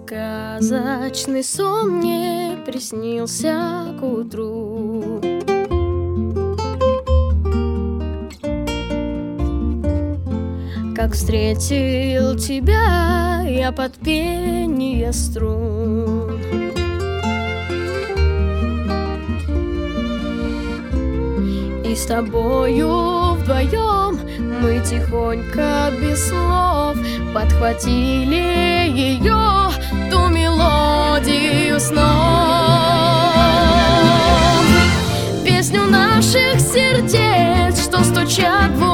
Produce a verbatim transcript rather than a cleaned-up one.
Сказочный сон мне приснился к утру. Как встретил тебя я под пение струн. И с тобою вдвоем мы тихонько без слов подхватили ее, ту мелодию снов. Песню наших сердец, что стучат в